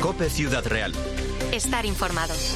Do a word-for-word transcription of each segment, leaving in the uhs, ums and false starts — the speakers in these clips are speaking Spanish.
COPE Ciudad Real. Estar informados.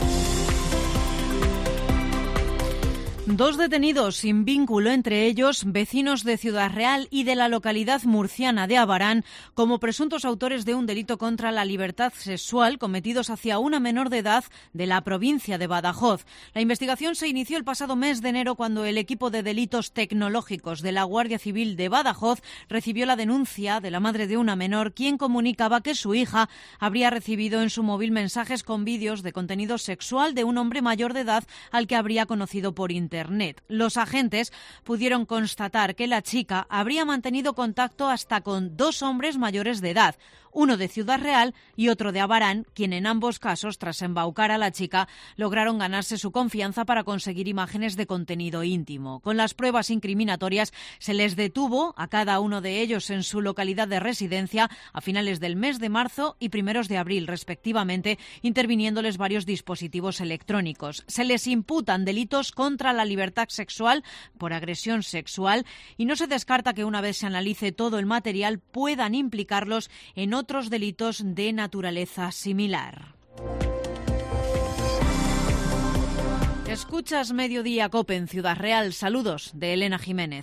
Dos detenidos sin vínculo entre ellos, vecinos de Ciudad Real y de la localidad murciana de Abarán, como presuntos autores de un delito contra la libertad sexual cometidos hacia una menor de edad de la provincia de Badajoz. La investigación se inició el pasado mes de enero cuando el equipo de delitos tecnológicos de la Guardia Civil de Badajoz recibió la denuncia de la madre de una menor, quien comunicaba que su hija habría recibido en su móvil mensajes con vídeos de contenido sexual de un hombre mayor de edad al que habría conocido por internet. Internet. Los agentes pudieron constatar que la chica habría mantenido contacto hasta con dos hombres mayores de edad, uno de Ciudad Real y otro de Abarán, quien en ambos casos, tras embaucar a la chica, lograron ganarse su confianza para conseguir imágenes de contenido íntimo. Con las pruebas incriminatorias se les detuvo a cada uno de ellos en su localidad de residencia a finales del mes de marzo y primeros de abril, respectivamente, interviniéndoles varios dispositivos electrónicos. Se les imputan delitos contra la libertad sexual por agresión sexual y no se descarta que una vez se analice todo el material puedan implicarlos en otros delitos de naturaleza similar. Escuchas Mediodía COPE en Ciudad Real. Saludos de Elena Jiménez.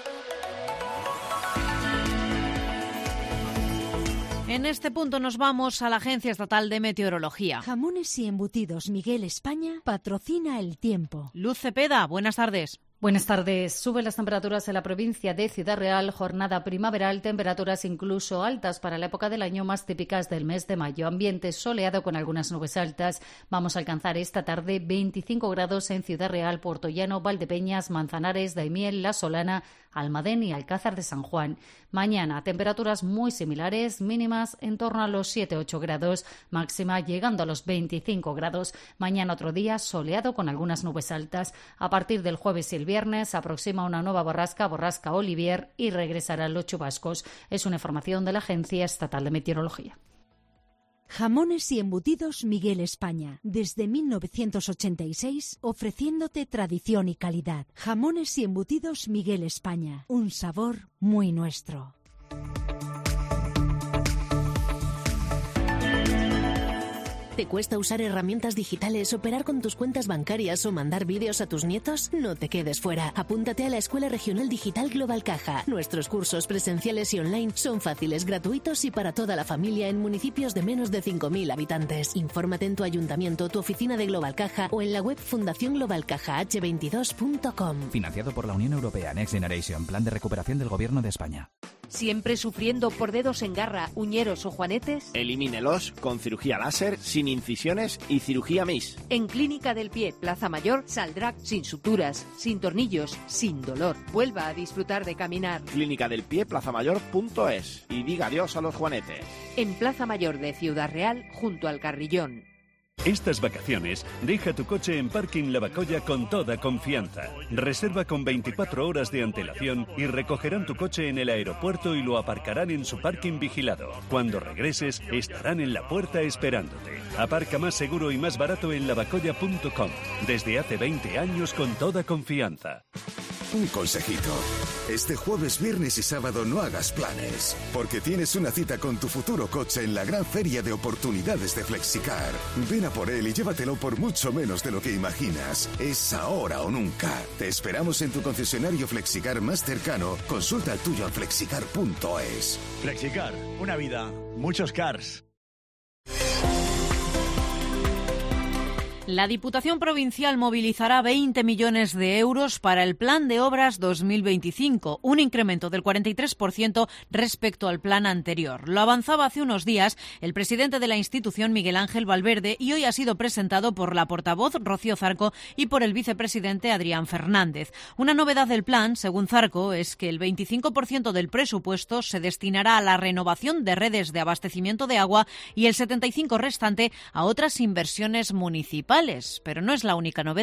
En este punto nos vamos a la Agencia Estatal de Meteorología. Jamones y embutidos Miguel España patrocina el tiempo. Luz Cepeda, buenas tardes. Buenas tardes. Suben las temperaturas en la provincia de Ciudad Real, jornada primaveral, temperaturas incluso altas para la época del año más típicas del mes de mayo. Ambiente soleado con algunas nubes altas. Vamos a alcanzar esta tarde veinticinco grados en Ciudad Real, Puertollano, Valdepeñas, Manzanares, Daimiel, La Solana, Almadén y Alcázar de San Juan. Mañana, temperaturas muy similares, mínimas en torno a los siete a ocho grados, máxima llegando a los veinticinco grados. Mañana otro día soleado con algunas nubes altas. A partir del jueves y el viernes se aproxima una nueva borrasca, borrasca Olivier, y regresarán los chubascos. Es una información de la Agencia Estatal de Meteorología. Jamones y embutidos Miguel España, desde mil novecientos ochenta y seis, ofreciéndote tradición y calidad. Jamones y embutidos Miguel España, un sabor muy nuestro. ¿Te cuesta usar herramientas digitales, operar con tus cuentas bancarias o mandar vídeos a tus nietos? No te quedes fuera. Apúntate a la Escuela Regional Digital Global Caja. Nuestros cursos presenciales y online son fáciles, gratuitos y para toda la familia en municipios de menos de cinco mil habitantes. Infórmate en tu ayuntamiento, tu oficina de Global Caja o en la web fundación global caja h veintidós punto com. Financiado por la Unión Europea Next Generation, Plan de Recuperación del Gobierno de España. ¿Siempre sufriendo por dedos en garra, uñeros o juanetes? Elimínelos con cirugía láser, sin incisiones y cirugía M I S. En Clínica del Pie, Plaza Mayor, saldrá sin suturas, sin tornillos, sin dolor. Vuelva a disfrutar de caminar. Clínica del Pie, plaza mayor punto es. Y diga adiós a los juanetes. En Plaza Mayor de Ciudad Real, junto al Carrillón. Estas vacaciones, deja tu coche en Parking Lavacolla con toda confianza. Reserva con veinticuatro horas de antelación y recogerán tu coche en el aeropuerto y lo aparcarán en su parking vigilado. Cuando regreses, estarán en la puerta esperándote. Aparca más seguro y más barato en lavacolla punto com. Desde hace veinte años con toda confianza. Un consejito. Este jueves, viernes y sábado no hagas planes, porque tienes una cita con tu futuro coche en la gran feria de oportunidades de Flexicar. Ven a por él y llévatelo por mucho menos de lo que imaginas. Es ahora o nunca. Te esperamos en tu concesionario Flexicar más cercano. Consulta el tuyo en flexicar punto es. Flexicar, una vida, muchos cars. La Diputación Provincial movilizará veinte millones de euros para el Plan de Obras dos mil veinticinco, un incremento del cuarenta y tres por ciento respecto al plan anterior. Lo avanzaba hace unos días el presidente de la institución, Miguel Ángel Valverde, y hoy ha sido presentado por la portavoz, Rocío Zarco, y por el vicepresidente, Adrián Fernández. Una novedad del plan, según Zarco, es que el veinticinco por ciento del presupuesto se destinará a la renovación de redes de abastecimiento de agua y el setenta y cinco por ciento restante a otras inversiones municipales. Pero no es la única novedad.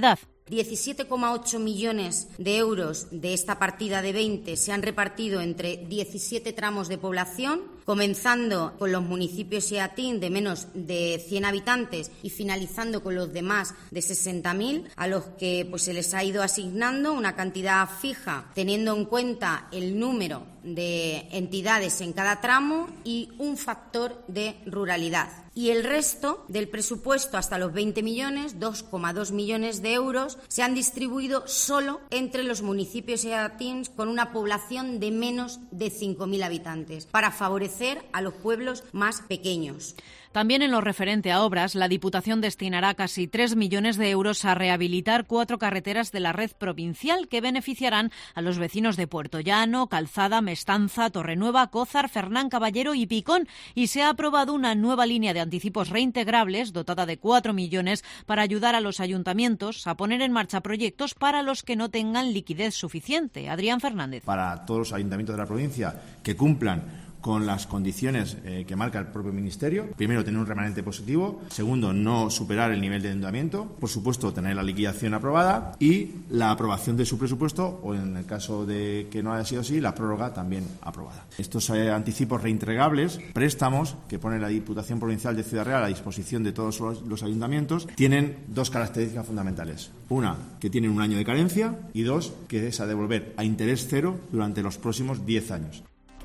diecisiete coma ocho millones de euros de esta partida de veinte se han repartido entre diecisiete tramos de población, comenzando con los municipios EATIN de menos de cien habitantes y finalizando con los demás de sesenta mil, a los que pues, se les ha ido asignando una cantidad fija, teniendo en cuenta el número de entidades en cada tramo y un factor de ruralidad. Y el resto del presupuesto, hasta los veinte millones, dos coma dos millones de euros, se han distribuido solo entre los municipios EATINs con una población de menos de cinco mil habitantes, para favorecer a los pueblos más pequeños. También en lo referente a obras, la Diputación destinará casi tres millones de euros a rehabilitar cuatro carreteras de la red provincial que beneficiarán a los vecinos de Puerto Llano, Calzada, Mestanza, Torrenueva, Cózar, Fernán Caballero y Picón. Y se ha aprobado una nueva línea de anticipos reintegrables dotada de cuatro millones para ayudar a los ayuntamientos a poner en marcha proyectos para los que no tengan liquidez suficiente. Adrián Fernández. Para todos los ayuntamientos de la provincia que cumplan con las condiciones eh, que marca el propio Ministerio. Primero, tener un remanente positivo. Segundo, no superar el nivel de endeudamiento. Por supuesto, tener la liquidación aprobada y la aprobación de su presupuesto, o en el caso de que no haya sido así, la prórroga también aprobada. Estos eh, anticipos reintegrables, préstamos que pone la Diputación Provincial de Ciudad Real a disposición de todos los, los ayuntamientos, tienen dos características fundamentales. Una, que tienen un año de carencia, y dos, que es a devolver a interés cero durante los próximos diez años.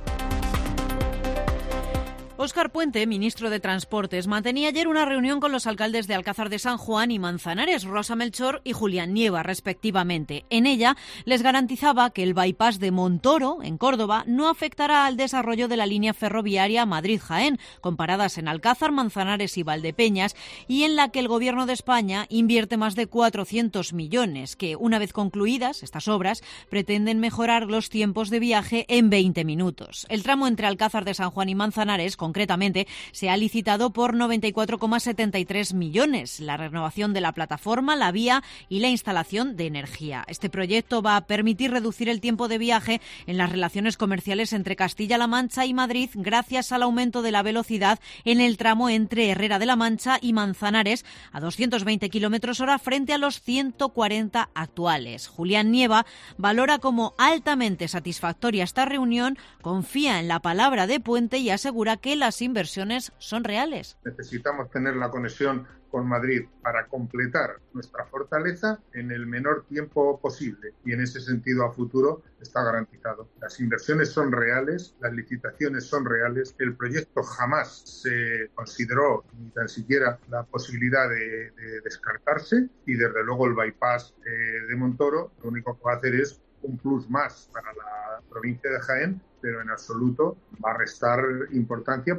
Óscar Puente, ministro de Transportes, mantenía ayer una reunión con los alcaldes de Alcázar de San Juan y Manzanares, Rosa Melchor y Julián Nieva, respectivamente. En ella les garantizaba que el bypass de Montoro, en Córdoba, no afectará al desarrollo de la línea ferroviaria Madrid-Jaén, con paradas en Alcázar, Manzanares y Valdepeñas, y en la que el Gobierno de España invierte más de cuatrocientos millones, que, una vez concluidas estas obras, pretenden mejorar los tiempos de viaje en veinte minutos. El tramo entre Alcázar de San Juan y Manzanares, con concretamente, se ha licitado por noventa y cuatro coma setenta y tres millones, la renovación de la plataforma, la vía y la instalación de energía. Este proyecto va a permitir reducir el tiempo de viaje en las relaciones comerciales entre Castilla-La Mancha y Madrid gracias al aumento de la velocidad en el tramo entre Herrera de la Mancha y Manzanares a doscientos veinte kilómetros hora frente a los ciento cuarenta actuales. Julián Nieva valora como altamente satisfactoria esta reunión, confía en la palabra de Puente y asegura que las inversiones son reales. Necesitamos tener la conexión con Madrid para completar nuestra fortaleza en el menor tiempo posible, y en ese sentido a futuro está garantizado. Las inversiones son reales, las licitaciones son reales, el proyecto jamás se consideró ni tan siquiera la posibilidad de, de descartarse, y desde luego el bypass eh, de Montoro lo único que va a hacer es un plus más para la provincia de Jaén, pero en absoluto va a restar importancia.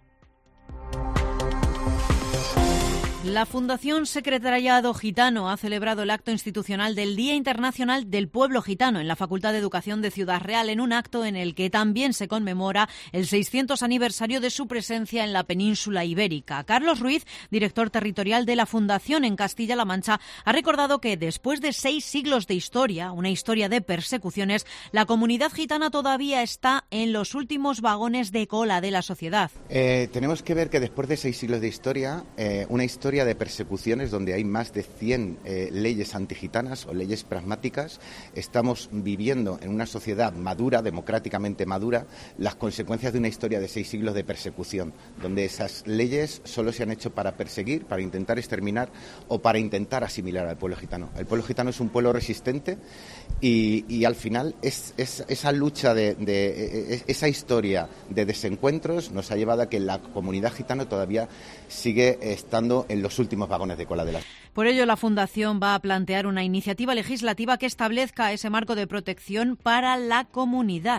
La Fundación Secretariado Gitano ha celebrado el acto institucional del Día Internacional del Pueblo Gitano en la Facultad de Educación de Ciudad Real, en un acto en el que también se conmemora el seiscientos aniversario de su presencia en la península ibérica. Carlos Ruiz, director territorial de la Fundación en Castilla-La Mancha, ha recordado que después de seis siglos de historia, una historia de persecuciones, la comunidad gitana todavía está en los últimos vagones de cola de la sociedad. Eh, tenemos que ver que después de seis siglos de historia, eh, una historia de persecuciones donde hay más de cien eh, leyes antigitanas o leyes pragmáticas, estamos viviendo en una sociedad madura, democráticamente madura, las consecuencias de una historia de seis siglos de persecución, donde esas leyes solo se han hecho para perseguir, para intentar exterminar o para intentar asimilar al pueblo gitano. El pueblo gitano es un pueblo resistente y, y al final es, es, esa lucha, de, de esa historia de desencuentros nos ha llevado a que la comunidad gitana todavía sigue estando en los últimos vagones de cola de la... Por ello, la Fundación va a plantear una iniciativa legislativa que establezca ese marco de protección para la comunidad.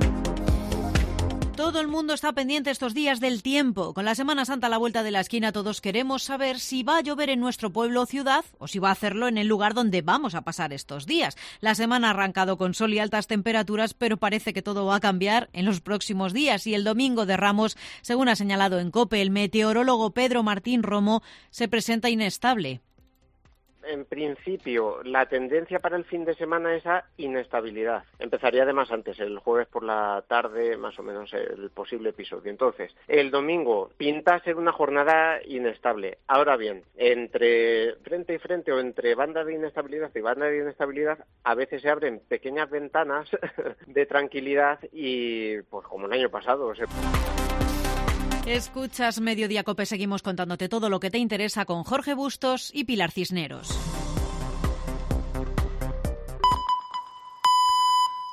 Todo el mundo está pendiente estos días del tiempo. Con la Semana Santa a la vuelta de la esquina, todos queremos saber si va a llover en nuestro pueblo o ciudad o si va a hacerlo en el lugar donde vamos a pasar estos días. La semana ha arrancado con sol y altas temperaturas, pero parece que todo va a cambiar en los próximos días. Y el domingo de Ramos, según ha señalado en COPE, el meteorólogo Pedro Martín Romo, se presenta inestable. en principio, la tendencia para el fin de semana es a inestabilidad. Empezaría además antes, el jueves por la tarde, más o menos el posible episodio. Entonces, el domingo pinta a ser una jornada inestable. Ahora bien, entre frente y frente o entre banda de inestabilidad y banda de inestabilidad, a veces se abren pequeñas ventanas de tranquilidad y, pues como el año pasado, se... Escuchas Mediodía Cope, seguimos contándote todo lo que te interesa con Jorge Bustos y Pilar Cisneros.